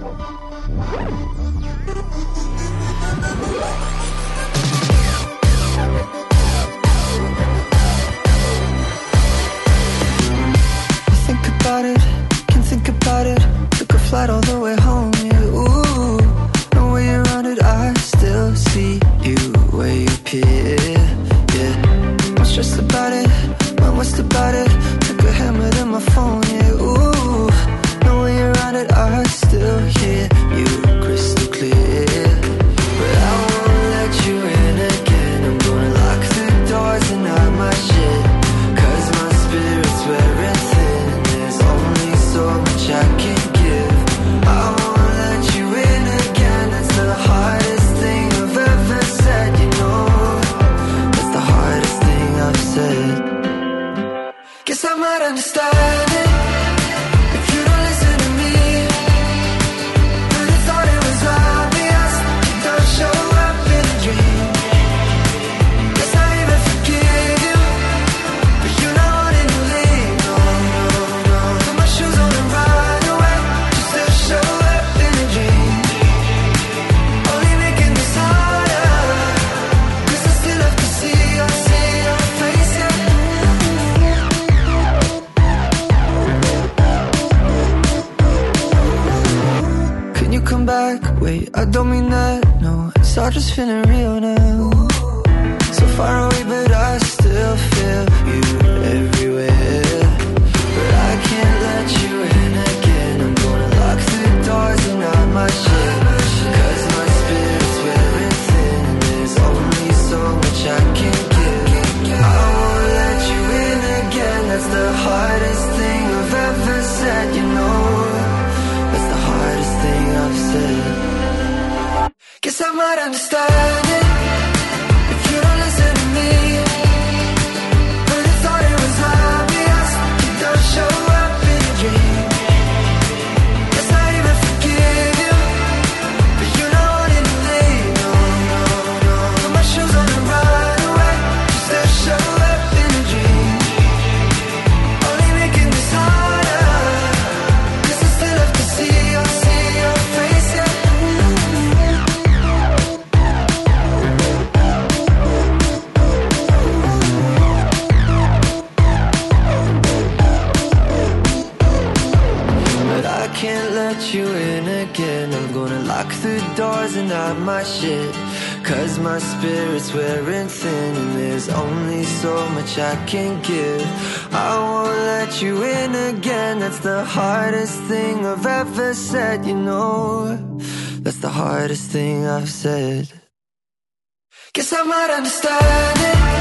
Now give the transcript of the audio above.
Think about it, can't think about it. Took a flight all the way home, yeah, ooh. No way around it, I still see you where you appear, yeah. I'm stressed about it, but what's about it? Took a hammer to my phone, yeah, ooh. No way around it, I still hear you crystal clear. But I won't let you in again. I'm gonna lock the doors and hide my shit, 'cause my spirit's wearing thin. There's only so much I can give. I won't let you in again. That's the hardest thing I've ever said, you know. That's the hardest thing I've said. Guess I might understand it if you don't listen to me. But I thought it was obvious. You don't show up in a dream. Guess I even forgive you, but you're not wanting to leave. No, no, no. Put my shoes on and ride away, just to show up in a dream. Only making this harder, 'cause I still have to see your face, yeah. Can you come back? Wait, I don't mean that, no. It's all just feeling real now. So far away, but I still feel you everywhere. But I can't let you in again. I'm gonna lock the doors and hide my shit, 'cause my spirit's wearing thin. And there's only so much I can give. I won't let you in again. That's the hardest thing I've ever said, you know. That's the hardest thing I've said. Guess I might understand it if you don't listen to me. But I thought it was obvious. You don't show up in a dream. Guess I even forgive you, but you're not wanting to leave. No, no, no. Put my shoes on and ride away, just to show up in a dream. Only making this harder, 'cause I still have to see your face, yeah. But I can't let you in again. I'm gonna lock the doors and hide my shit, 'cause my spirit's wearing thin. And there's only so much I can give. I won't let you in again. That's the hardest thing I've ever said, you know. That's the hardest thing I've said. Guess I might understand it